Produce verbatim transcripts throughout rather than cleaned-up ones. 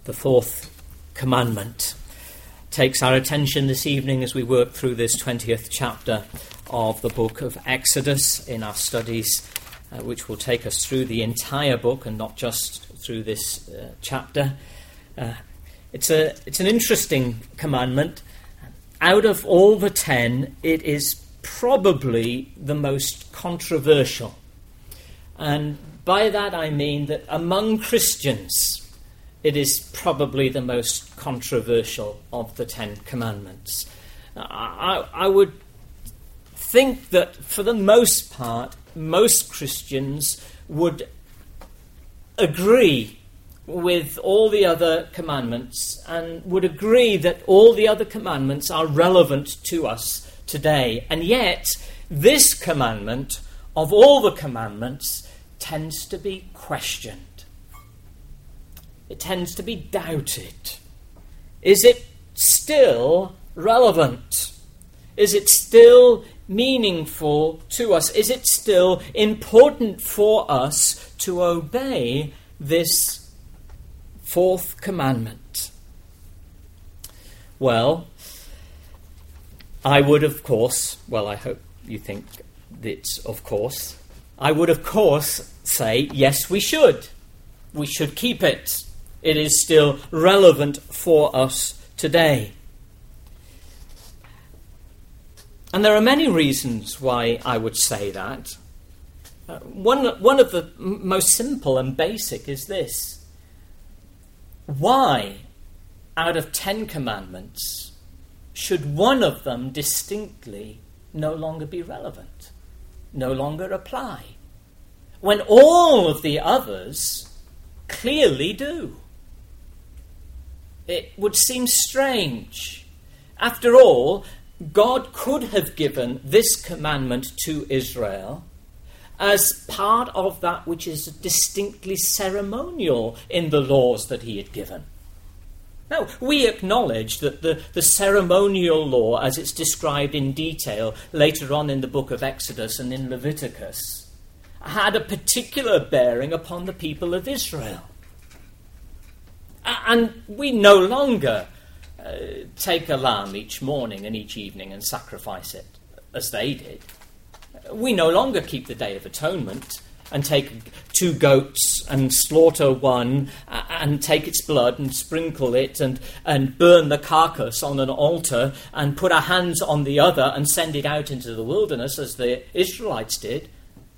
the fourth commandment, takes our attention this evening as we work through this twentieth chapter of the book of Exodus in our studies, uh, which will take us through the entire book and not just through this uh, chapter. Uh, it's a it's an interesting commandment. Out of all the ten, it is probably the most controversial. And by that I mean that among Christians, it is probably the most controversial of the Ten Commandments. I, I would think that for the most part, most Christians would agree with all the other commandments and would agree that all the other commandments are relevant to us today. And yet, this commandment, of all the commandments, tends to be questioned. It tends to be doubted. Is it still relevant? Is it still meaningful to us? Is it still important for us to obey this fourth commandment? Well, I would, of course, well, I hope you think it's of course, I would, of course, say, yes, we should. We should keep it. It is still relevant for us today. And there are many reasons why I would say that. Uh, one, one of the m- most simple and basic is this. Why, out of ten commandments, should one of them distinctly no longer be relevant, no longer apply, when all of the others clearly do? It would seem strange. After all, God could have given this commandment to Israel as part of that which is distinctly ceremonial in the laws that he had given. Now, we acknowledge that the, the ceremonial law, as it's described in detail later on in the book of Exodus and in Leviticus, had a particular bearing upon the people of Israel. And we no longer uh, take a lamb each morning and each evening and sacrifice it, as they did. We no longer keep the Day of Atonement and take two goats and slaughter one and take its blood and sprinkle it and, and burn the carcass on an altar and put our hands on the other and send it out into the wilderness as the Israelites did.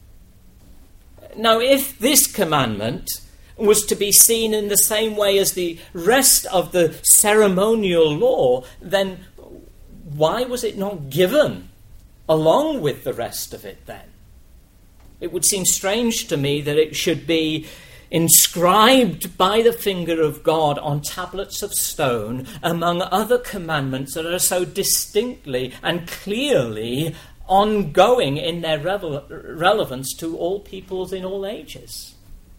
Now, if this commandment was to be seen in the same way as the rest of the ceremonial law, then why was it not given along with the rest of it then? It would seem strange to me that it should be inscribed by the finger of God on tablets of stone among other commandments that are so distinctly and clearly ongoing in their revel- relevance to all peoples in all ages.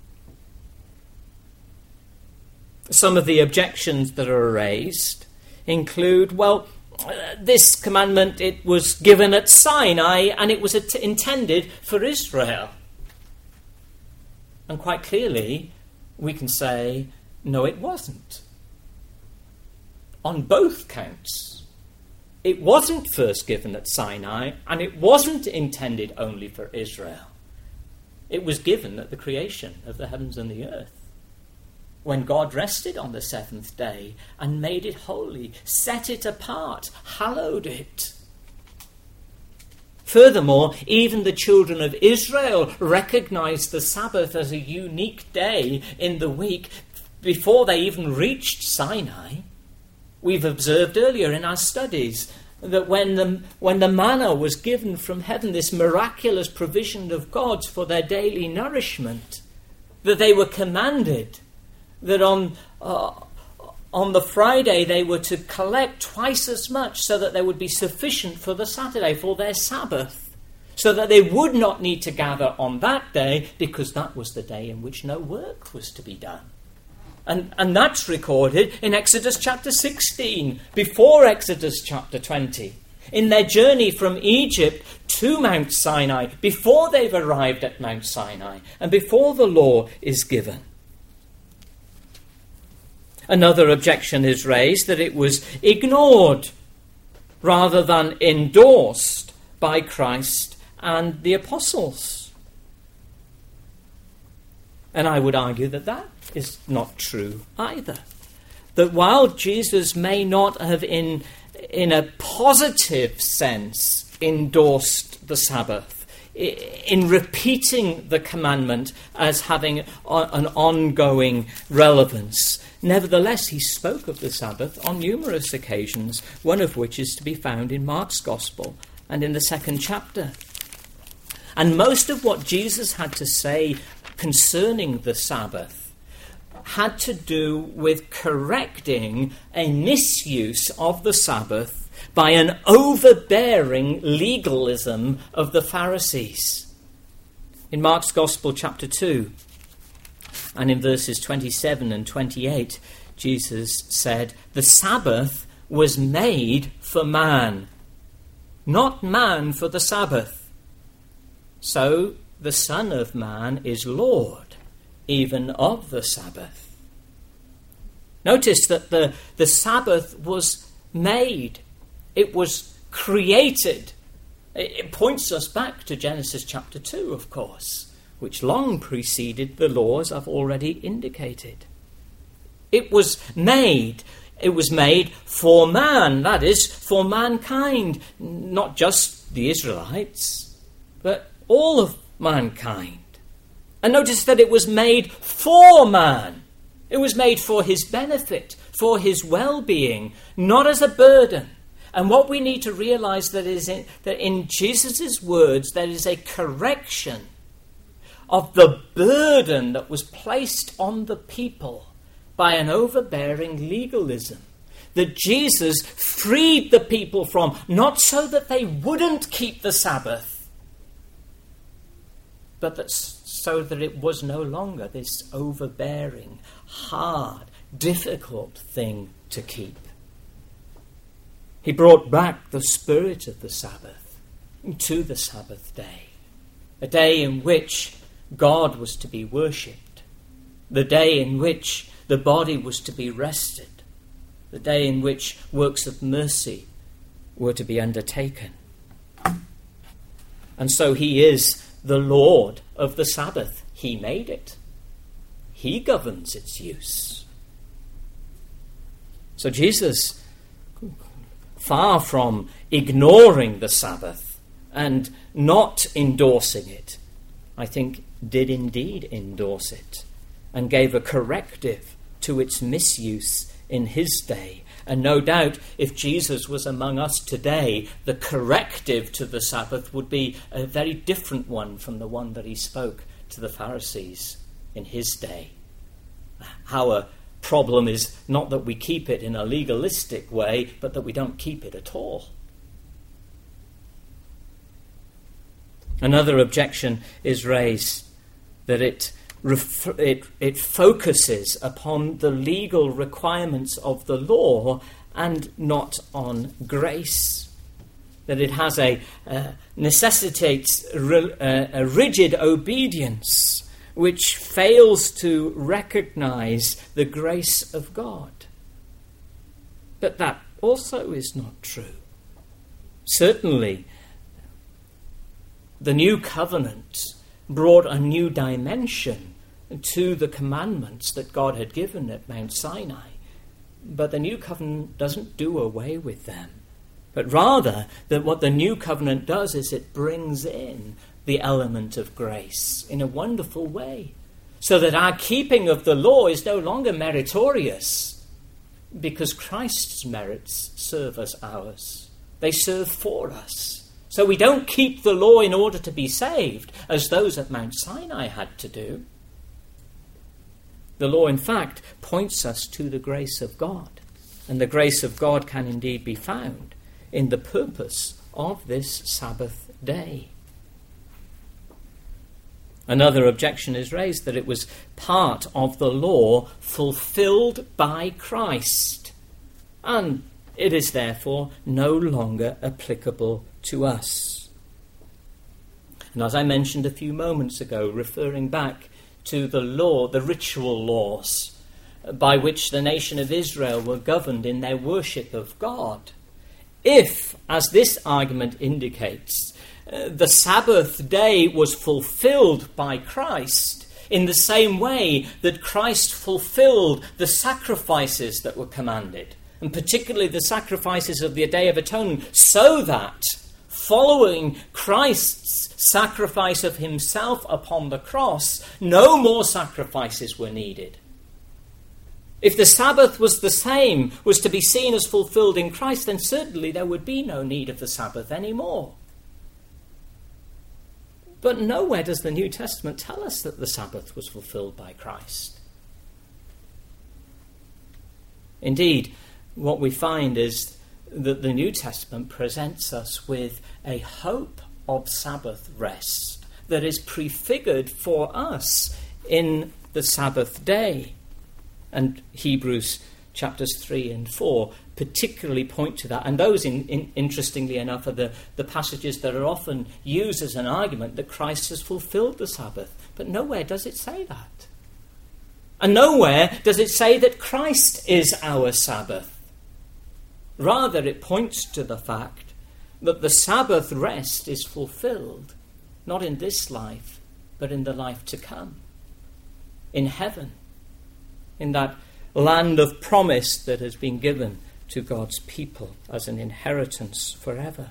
Some of the objections that are raised include, well, uh, this commandment, it was given at Sinai and it was at- intended for Israel. And quite clearly, we can say, no, it wasn't. On both counts. It wasn't first given at Sinai and it wasn't intended only for Israel. It was given at the creation of the heavens and the earth, when God rested on the seventh day and made it holy, set it apart, hallowed it. Furthermore, even the children of Israel recognized the Sabbath as a unique day in the week before they even reached Sinai. We've observed earlier in our studies that when the, when the manna was given from heaven, this miraculous provision of God's for their daily nourishment, that they were commanded that on uh, on the Friday they were to collect twice as much so that there would be sufficient for the Saturday, for their Sabbath, so that they would not need to gather on that day because that was the day in which no work was to be done. And, and that's recorded in Exodus chapter sixteen, before Exodus chapter twenty. In their journey from Egypt to Mount Sinai, before they've arrived at Mount Sinai, and before the law is given. Another objection is raised that it was ignored rather than endorsed by Christ and the apostles. And I would argue that that is not true either. That while Jesus may not have in, in a positive sense endorsed the Sabbath, in repeating the commandment as having an ongoing relevance, nevertheless he spoke of the Sabbath on numerous occasions, one of which is to be found in Mark's Gospel and in the second chapter. And most of what Jesus had to say concerning the Sabbath had to do with correcting a misuse of the Sabbath by an overbearing legalism of the Pharisees. In Mark's Gospel, chapter two, and in verses twenty-seven and twenty-eight, Jesus said, "The Sabbath was made for man, not man for the Sabbath. So the Son of Man is Lord, even of the Sabbath." Notice that the, the Sabbath was made. It was created. It points us back to Genesis chapter two, of course, which long preceded the laws I've already indicated. It was made. It was made for man, that is, for mankind, not just the Israelites, but all of mankind. And notice that it was made for man. It was made for his benefit, for his well-being, not as a burden. And what we need to realize that is in, that in Jesus' words there is a correction of the burden that was placed on the people by an overbearing legalism that Jesus freed the people from, not so that they wouldn't keep the Sabbath, but that so that it was no longer this overbearing, hard, difficult thing to keep. He brought back the spirit of the Sabbath to the Sabbath day, a day in which God was to be worshipped, the day in which the body was to be rested, the day in which works of mercy were to be undertaken. And so he is the Lord of the Sabbath. He made it. He governs its use. So Jesus, far from ignoring the Sabbath and not endorsing it, I think did indeed endorse it and gave a corrective to its misuse in his day. And no doubt if Jesus was among us today, the corrective to the Sabbath would be a very different one from the one that he spoke to the Pharisees in his day. Our problem is not that we keep it in a legalistic way, but that we don't keep it at all. Another objection is raised that it, ref- it, it focuses upon the legal requirements of the law and not on grace. That it has a uh, necessitates re- uh, a rigid obedience which fails to recognize the grace of God. But that also is not true. Certainly, the new covenant brought a new dimension to the commandments that God had given at Mount Sinai. But the new covenant doesn't do away with them. But rather, that what the new covenant does is it brings in the element of grace in a wonderful way, so that our keeping of the law is no longer meritorious, because Christ's merits serve as ours. They serve for us. So we don't keep the law in order to be saved, as those at Mount Sinai had to do. The law, in fact, points us to the grace of God, and the grace of God can indeed be found in the purpose of this Sabbath day. Another objection is raised that it was part of the law fulfilled by Christ, and it is therefore no longer applicable to us. And as I mentioned a few moments ago, referring back to the law, the ritual laws, by which the nation of Israel were governed in their worship of God. If, as this argument indicates, uh, the Sabbath day was fulfilled by Christ in the same way that Christ fulfilled the sacrifices that were commanded, and particularly the sacrifices of the Day of Atonement, so that following Christ's sacrifice of himself upon the cross, no more sacrifices were needed. If the Sabbath was the same, was to be seen as fulfilled in Christ, then certainly there would be no need of the Sabbath anymore. But nowhere does the New Testament tell us that the Sabbath was fulfilled by Christ. Indeed, what we find is that the New Testament presents us with a hope of Sabbath rest that is prefigured for us in the Sabbath day. And Hebrews chapters three and four particularly point to that. And those, in, in, interestingly enough, are the, the passages that are often used as an argument that Christ has fulfilled the Sabbath. But nowhere does it say that. And nowhere does it say that Christ is our Sabbath. Rather, it points to the fact that the Sabbath rest is fulfilled, not in this life, but in the life to come, in heaven, in that land of promise that has been given to God's people as an inheritance forever.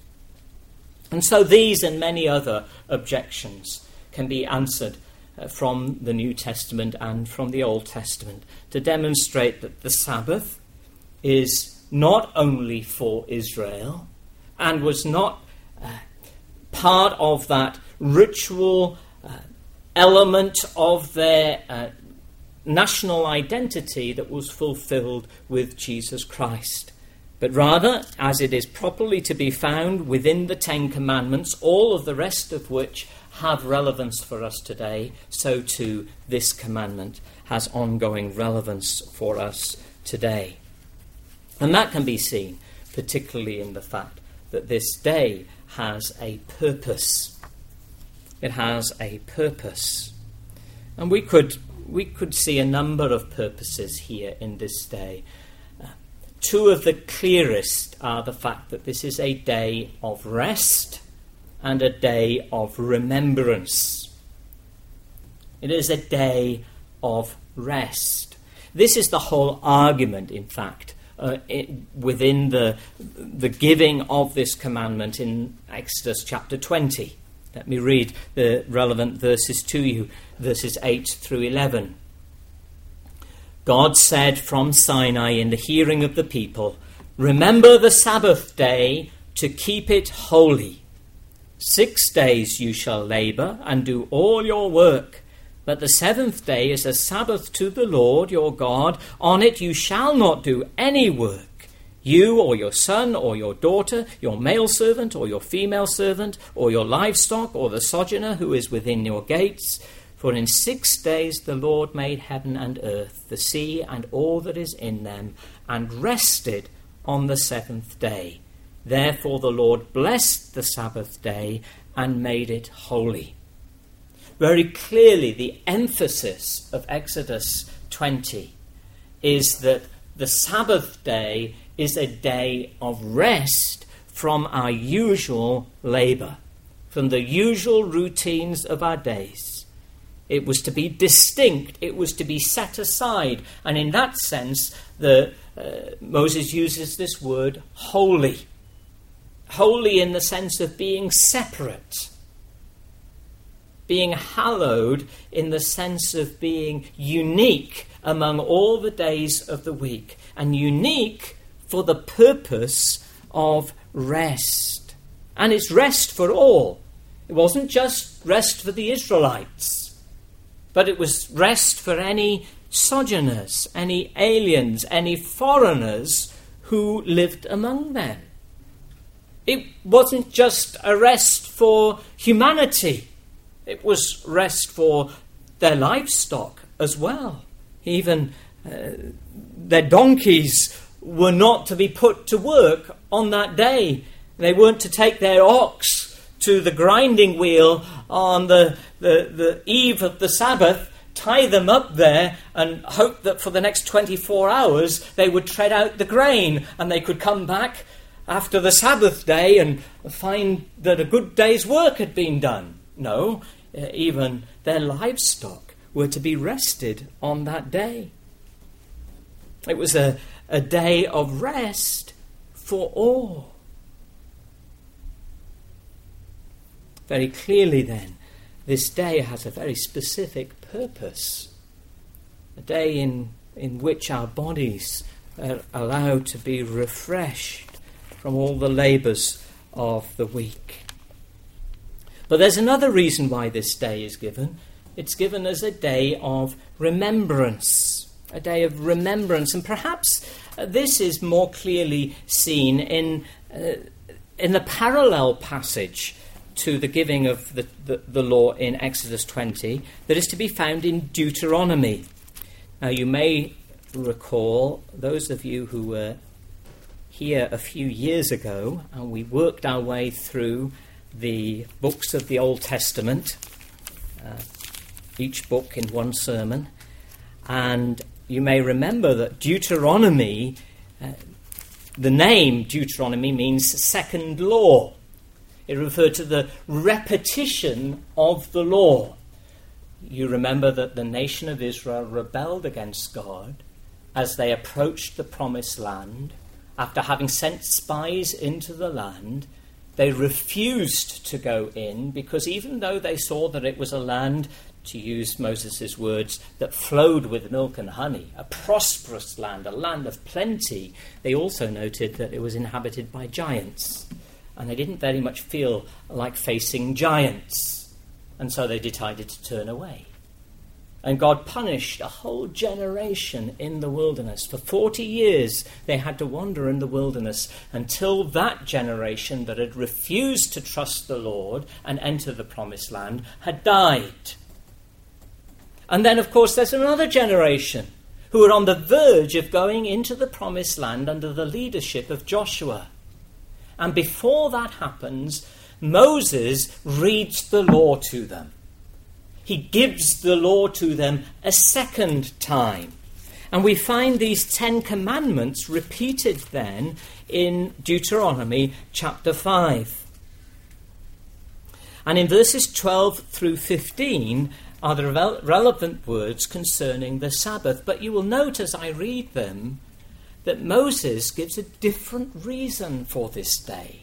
And so these and many other objections can be answered uh, from the New Testament and from the Old Testament to demonstrate that the Sabbath is not only for Israel and was not uh, part of that ritual uh, element of their uh, national identity that was fulfilled with Jesus Christ, but rather, as it is properly to be found within the Ten Commandments, all of the rest of which have relevance for us today, so too this commandment has ongoing relevance for us today. And that can be seen particularly in the fact that this day has a purpose. It has a purpose. And we could we could see a number of purposes here in this day. Uh, two of the clearest are the fact that this is a day of rest and a day of remembrance. It is a day of rest. This is the whole argument, in fact, Uh, it, within the the giving of this commandment in Exodus chapter twenty. Let me read the relevant verses to you, verses eight through eleven. God said from Sinai in the hearing of the people, "Remember the Sabbath day to keep it holy. Six days you shall labour and do all your work. But the seventh day is a Sabbath to the Lord your God. On it you shall not do any work, you or your son or your daughter, your male servant or your female servant, or your livestock or the sojourner who is within your gates. For in six days the Lord made heaven and earth, the sea and all that is in them, and rested on the seventh day. Therefore the Lord blessed the Sabbath day and made it holy." Very clearly, the emphasis of Exodus twenty is that the Sabbath day is a day of rest from our usual labour, from the usual routines of our days. It was to be distinct, it was to be set aside, and in that sense, the, uh, Moses uses this word holy. Holy in the sense of being separate. Being hallowed in the sense of being unique among all the days of the week, and unique for the purpose of rest. And it's rest for all. It wasn't just rest for the Israelites, but it was rest for any sojourners, any aliens, any foreigners who lived among them. It wasn't just a rest for humanity. It was rest for their livestock as well. Even uh, their donkeys were not to be put to work on that day. They weren't to take their ox to the grinding wheel on the, the, the eve of the Sabbath tie them up there and hope that for the next twenty-four hours they would tread out the grain and they could come back after the Sabbath day and find that a good day's work had been done. No, even their livestock were to be rested on that day. It was a, a day of rest for all. Very clearly then, this day has a very specific purpose. A day in, in which our bodies are allowed to be refreshed from all the labours of the week. But there's another reason why this day is given. It's given as a day of remembrance. A day of remembrance. And perhaps uh, this is more clearly seen in, uh, in the parallel passage to the giving of the, the, the law in Exodus twenty that is to be found in Deuteronomy. Now you may recall, those of you who were here a few years ago, and we worked our way through the books of the Old Testament, uh, each book in one sermon, and you may remember that Deuteronomy, uh, the name Deuteronomy means second law. It referred to the repetition of the law. You remember that the nation of Israel rebelled against God as they approached the promised land. After having sent spies into the land, they refused to go in because even though they saw that it was a land, to use Moses' words, that flowed with milk and honey, a prosperous land, a land of plenty, they also noted that it was inhabited by giants. And they didn't very much feel like facing giants. And so they decided to turn away. And God punished a whole generation in the wilderness. For forty years they had to wander in the wilderness until that generation that had refused to trust the Lord and enter the promised land had died. And then, of course, there's another generation who are on the verge of going into the promised land under the leadership of Joshua. And before that happens, Moses reads the law to them. He gives the law to them a second time. And we find these Ten Commandments repeated then in Deuteronomy chapter five. And in verses twelve through fifteen are the re- relevant words concerning the Sabbath. But you will note as I read them that Moses gives a different reason for this day.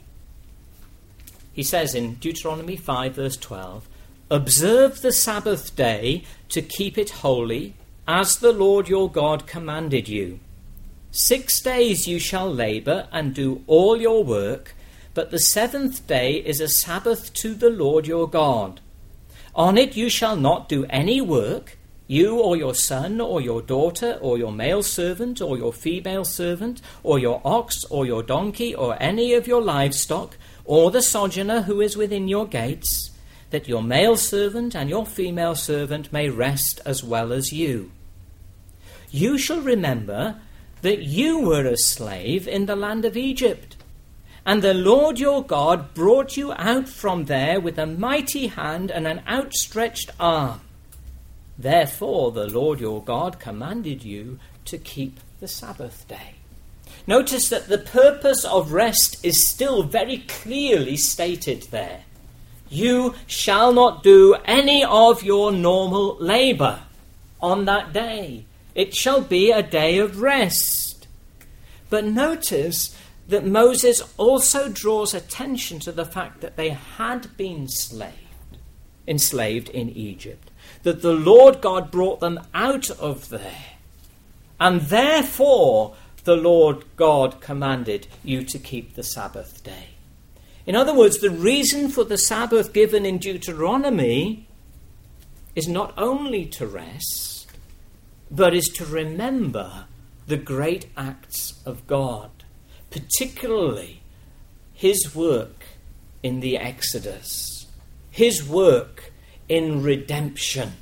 He says in Deuteronomy five verse twelve, "Observe the Sabbath day to keep it holy, as the Lord your God commanded you. Six days you shall labour and do all your work, but the seventh day is a Sabbath to the Lord your God. On it you shall not do any work, you or your son or your daughter or your male servant or your female servant or your ox or your donkey or any of your livestock or the sojourner who is within your gates, that your male servant and your female servant may rest as well as you. You shall remember that you were a slave in the land of Egypt, and the Lord your God brought you out from there with a mighty hand and an outstretched arm. Therefore the Lord your God commanded you to keep the Sabbath day." Notice that the purpose of rest is still very clearly stated there. You shall not do any of your normal labour on that day. It shall be a day of rest. But notice that Moses also draws attention to the fact that they had been enslaved, enslaved in Egypt, that the Lord God brought them out of there, and therefore the Lord God commanded you to keep the Sabbath day. In other words, the reason for the Sabbath given in Deuteronomy is not only to rest, but is to remember the great acts of God, particularly his work in the Exodus, his work in redemption.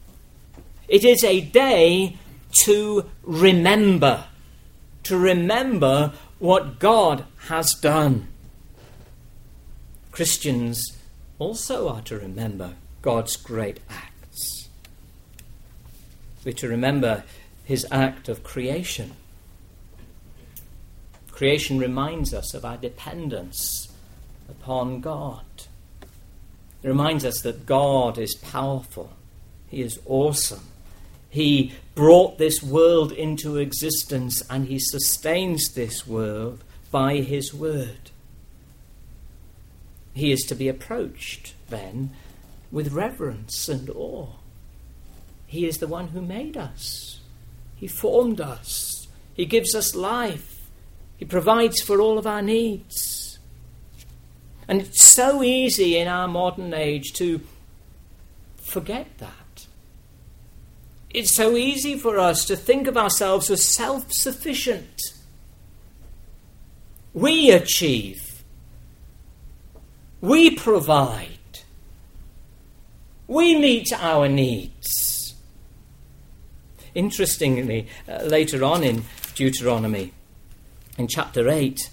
It is a day to remember, to remember what God has done. Christians also are to remember God's great acts. We're to remember his act of creation. Creation reminds us of our dependence upon God. It reminds us that God is powerful. He is awesome. He brought this world into existence, and he sustains this world by his word. He is to be approached, then, with reverence and awe. He is the one who made us. He formed us. He gives us life. He provides for all of our needs. And it's so easy in our modern age to forget that. It's so easy for us to think of ourselves as self-sufficient. We achieve. We provide. We meet our needs. Interestingly, uh, later on in Deuteronomy, in chapter eight,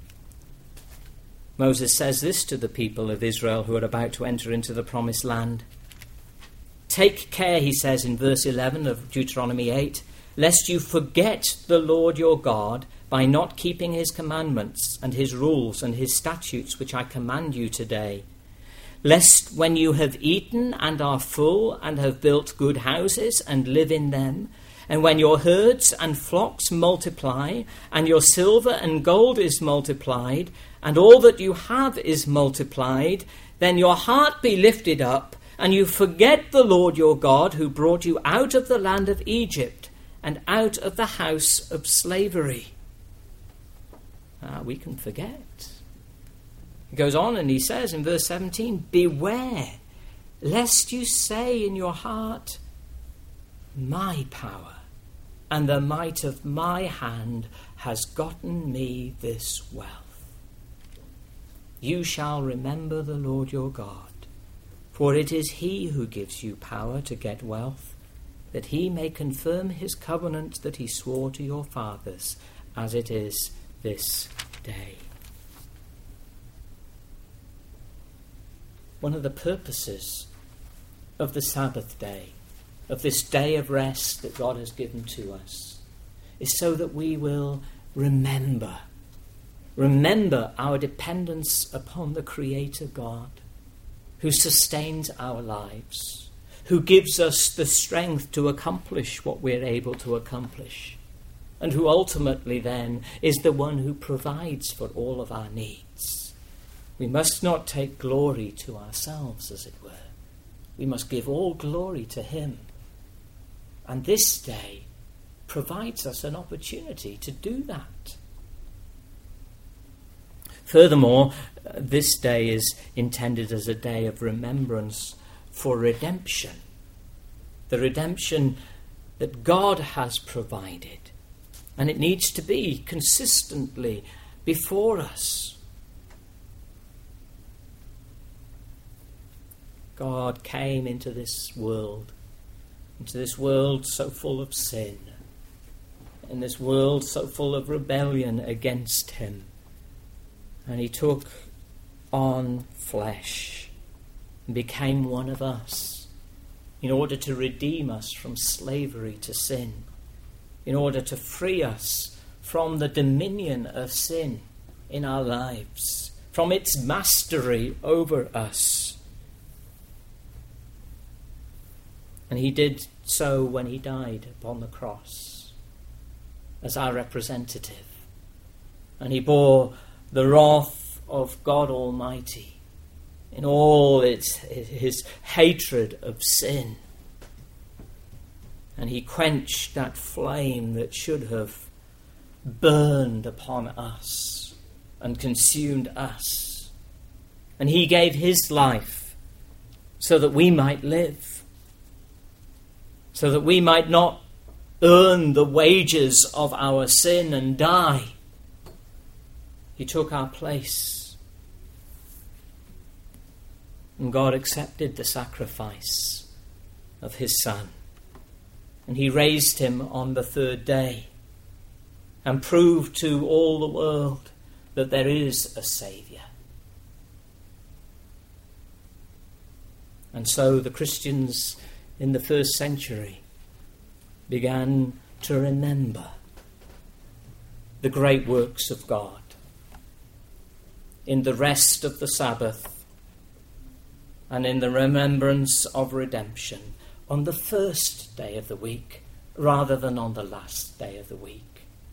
Moses says this to the people of Israel who are about to enter into the promised land. Take care, he says in verse eleven of Deuteronomy eight, lest you forget the Lord your God by not keeping his commandments and his rules and his statutes which I command you today. Lest when you have eaten and are full and have built good houses and live in them, and when your herds and flocks multiply, and your silver and gold is multiplied, and all that you have is multiplied, then your heart be lifted up, and you forget the Lord your God who brought you out of the land of Egypt and out of the house of slavery. Ah, we can forget. He goes on and he says in verse seventeen, beware, lest you say in your heart, my power and the might of my hand has gotten me this wealth. You shall remember the Lord your God, for it is he who gives you power to get wealth, that he may confirm his covenant that he swore to your fathers, as it is this day. One of the purposes of the Sabbath day, of this day of rest that God has given to us, is so that we will remember, remember our dependence upon the Creator God, who sustains our lives, who gives us the strength to accomplish what we're able to accomplish, and who ultimately then is the one who provides for all of our needs. We must not take glory to ourselves, as it were. We must give all glory to him. And this day provides us an opportunity to do that. Furthermore, this day is intended as a day of remembrance for redemption. The redemption that God has provided. And it needs to be consistently before us. God came into this world, into this world so full of sin, in this world so full of rebellion against him. And he took on flesh and became one of us in order to redeem us from slavery to sin, in order to free us from the dominion of sin in our lives, from its mastery over us. And he did so when he died upon the cross as our representative. And he bore the wrath of God Almighty in all its, his hatred of sin. And he quenched that flame that should have burned upon us and consumed us. And he gave his life so that we might live, so that we might not earn the wages of our sin and die. He took our place. And God accepted the sacrifice of his Son. And he raised him on the third day and proved to all the world that there is a Saviour. And so the Christians in the first century began to remember the great works of God in the rest of the Sabbath and in the remembrance of redemption on the first day of the week rather than on the last day of the week.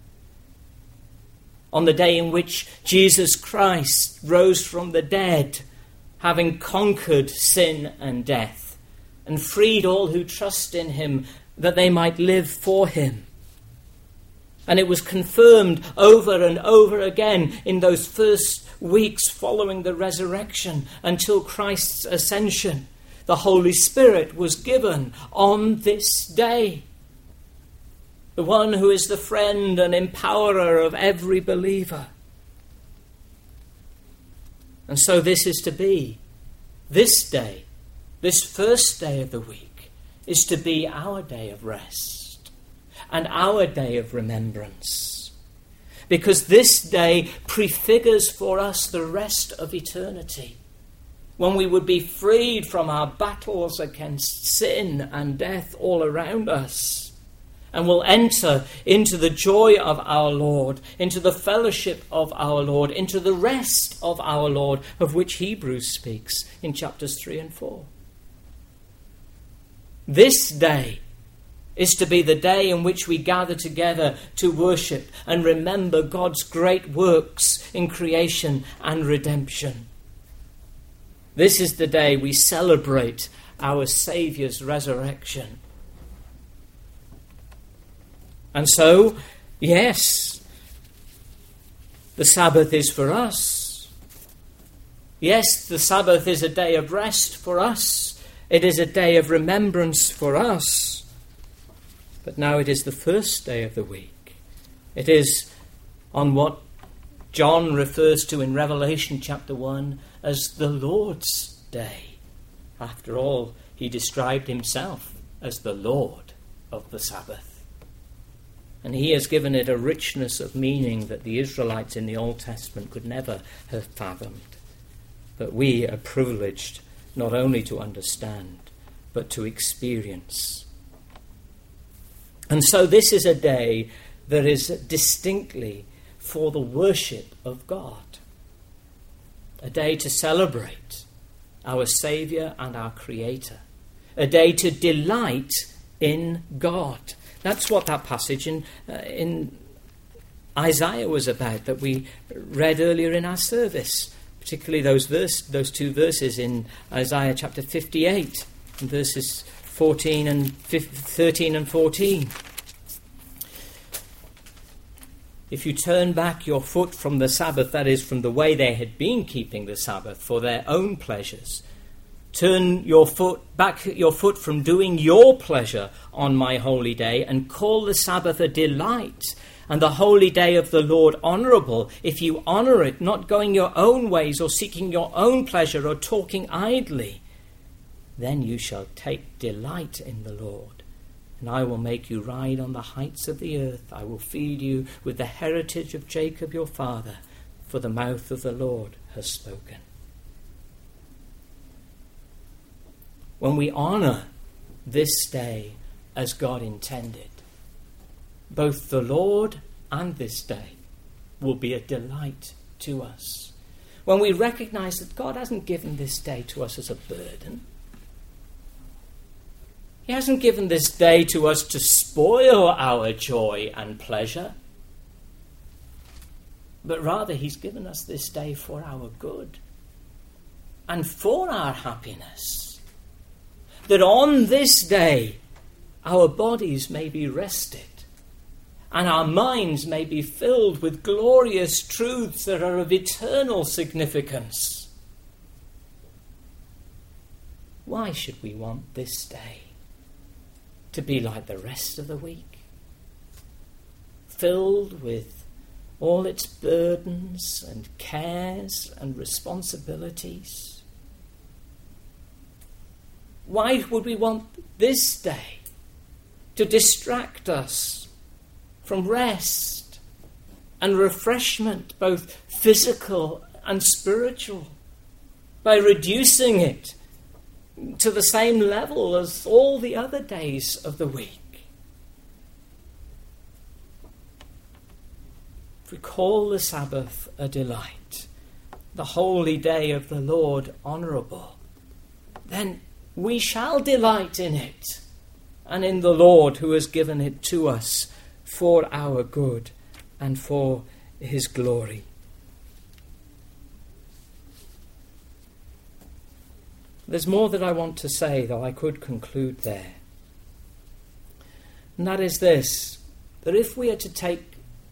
On the day in which Jesus Christ rose from the dead, having conquered sin and death, and freed all who trust in him that they might live for him. And it was confirmed over and over again in those first weeks following the resurrection until Christ's ascension. The Holy Spirit was given on this day. The one who is the friend and empowerer of every believer. And so this is to be. This day, this first day of the week, is to be our day of rest and our day of remembrance. Because this day prefigures for us the rest of eternity, when we would be freed from our battles against sin and death all around us. And will enter into the joy of our Lord, into the fellowship of our Lord, into the rest of our Lord, of which Hebrews speaks in chapters three and four. This day is to be the day in which we gather together to worship and remember God's great works in creation and redemption. This is the day we celebrate our Saviour's resurrection. And so, yes, the Sabbath is for us. Yes, the Sabbath is a day of rest for us. It is a day of remembrance for us. But now it is the first day of the week. It is on what John refers to in Revelation chapter one as the Lord's Day. After all, he described himself as the Lord of the Sabbath. And he has given it a richness of meaning that the Israelites in the Old Testament could never have fathomed. But we are privileged not only to understand, but to experience. And so this is a day that is distinctly for the worship of God. A day to celebrate our Saviour and our Creator. A day to delight in God. That's what that passage in, uh, in Isaiah was about that we read earlier in our service, particularly those verse, those two verses in Isaiah chapter fifty-eight, and verses fourteen and thirteen and fourteen. If you turn back your foot from the Sabbath, that is, from the way they had been keeping the Sabbath for their own pleasures, turn your foot back your foot from doing your pleasure on my holy day and call the Sabbath a delight and the holy day of the Lord honourable, if you honour it, not going your own ways or seeking your own pleasure or talking idly, then you shall take delight in the Lord. And I will make you ride on the heights of the earth. I will feed you with the heritage of Jacob your father, for the mouth of the Lord has spoken. When we honour this day as God intended, both the Lord and this day will be a delight to us. When we recognise that God hasn't given this day to us as a burden, He hasn't given this day to us to spoil our joy and pleasure, but rather He's given us this day for our good and for our happiness. That on this day our bodies may be rested and our minds may be filled with glorious truths that are of eternal significance. Why should we want this day to be like the rest of the week, filled with all its burdens and cares and responsibilities? Why would we want this day to distract us from rest and refreshment, both physical and spiritual, by reducing it to the same level as all the other days of the week? if we call the Sabbath a delight, the holy day of the Lord honourable, then we shall delight in it and in the Lord who has given it to us for our good and for his glory. There's more that I want to say, though I could conclude there. And that is this, that if we are to take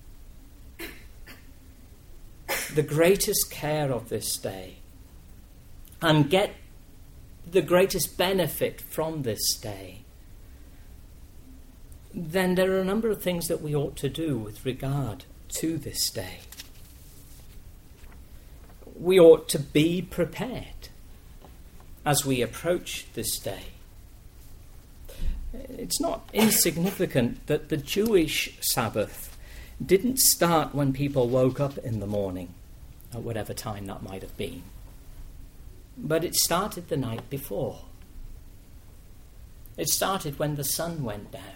the greatest care of this day and get the greatest benefit from this day, then there are a number of things that we ought to do with regard to this day. We ought to be prepared as we approach this day. It's not insignificant that the Jewish Sabbath didn't start when people woke up in the morning, at whatever time that might have been, but it started the night before. It started when the sun went down.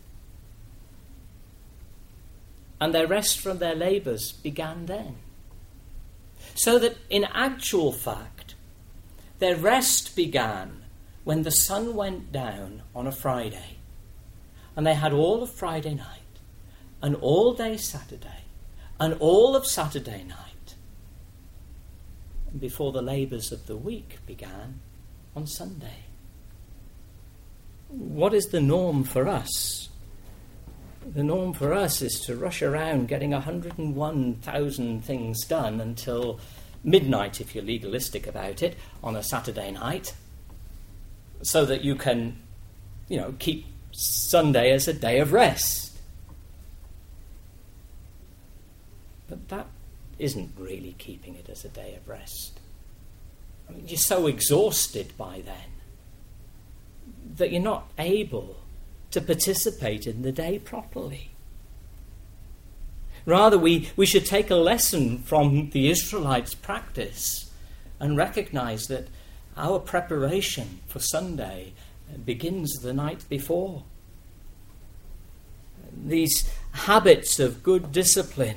And their rest from their labours began then. So that in actual fact, their rest began when the sun went down on a Friday. And they had all of Friday night, and all day Saturday, and all of Saturday night, before the labours of the week began on Sunday. What is the norm for us? The norm for us is to rush around getting one hundred and one thousand things done until midnight, if you're legalistic about it, on a Saturday night, so that you can, you know, keep Sunday as a day of rest. But that isn't really keeping it as a day of rest. I mean, you're so exhausted by then that you're not able to participate in the day properly. Rather, we, we should take a lesson from the Israelites' practice and recognise that our preparation for Sunday begins the night before. These habits of good discipline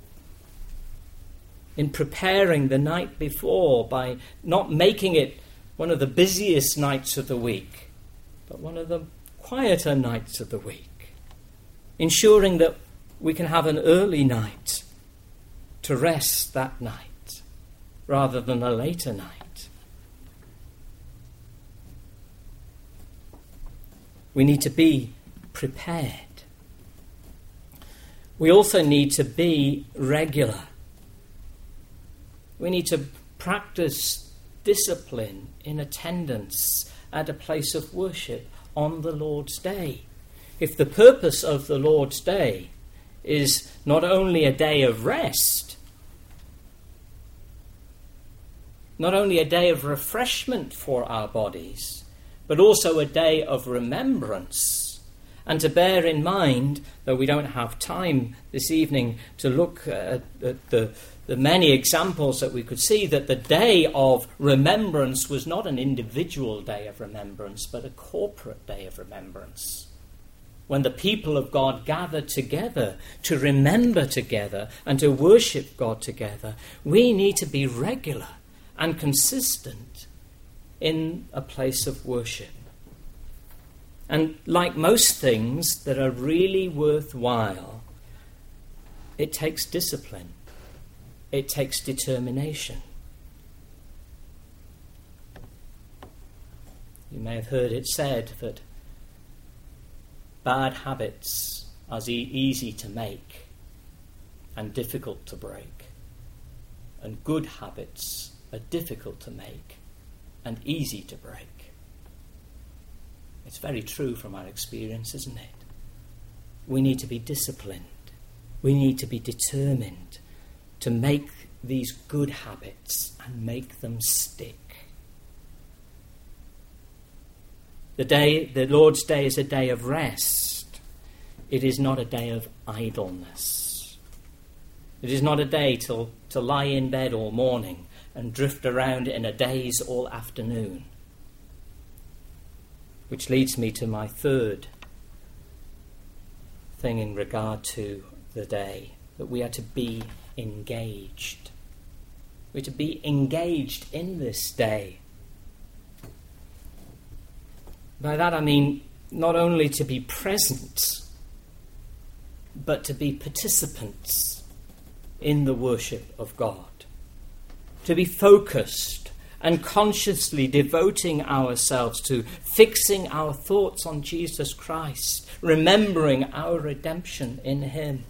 in preparing the night before by not making it one of the busiest nights of the week, but one of the quieter nights of the week, ensuring that we can have an early night to rest that night rather than a later night. We need to be prepared. We also need to be regular. We need to practice discipline in attendance at a place of worship on the Lord's Day. If the purpose of the Lord's Day is not only a day of rest, not only a day of refreshment for our bodies, but also a day of remembrance, and to bear in mind, though we don't have time this evening to look at, at the, the many examples that we could see, that the day of remembrance was not an individual day of remembrance, but a corporate day of remembrance. When the people of God gathered together to remember together and to worship God together, we need to be regular and consistent in a place of worship. And like most things that are really worthwhile, it takes discipline. It takes determination. You may have heard it said that bad habits are e- easy to make and difficult to break, and good habits are difficult to make and easy to break. It's very true from our experience, isn't it? We need to be disciplined. We need to be determined to make these good habits and make them stick. The day, the Lord's Day is a day of rest. It is not a day of idleness. It is not a day to, to lie in bed all morning and drift around in a daze all afternoon. Which leads me to my third thing in regard to the day. that we are to be engaged. We're to be engaged in this day. By that I mean not only to be present, but to be participants in the worship of God. To be focused and consciously devoting ourselves to fixing our thoughts on Jesus Christ, remembering our redemption in him.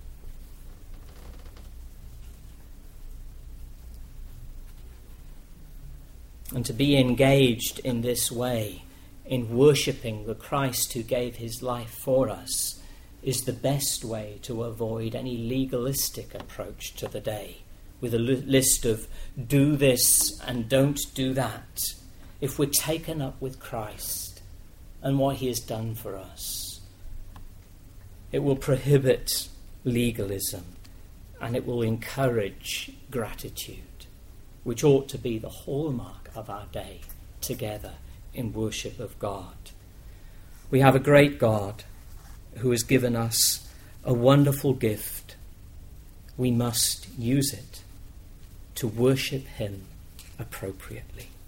And to be engaged in this way, in worshipping the Christ who gave his life for us, is the best way to avoid any legalistic approach to the day, with a li- list of do this and don't do that. If we're taken up with Christ and what he has done for us, it will prohibit legalism and it will encourage gratitude, which ought to be the hallmark of our day together in worship of God. We have a great God who has given us a wonderful gift. We must use it to worship him appropriately.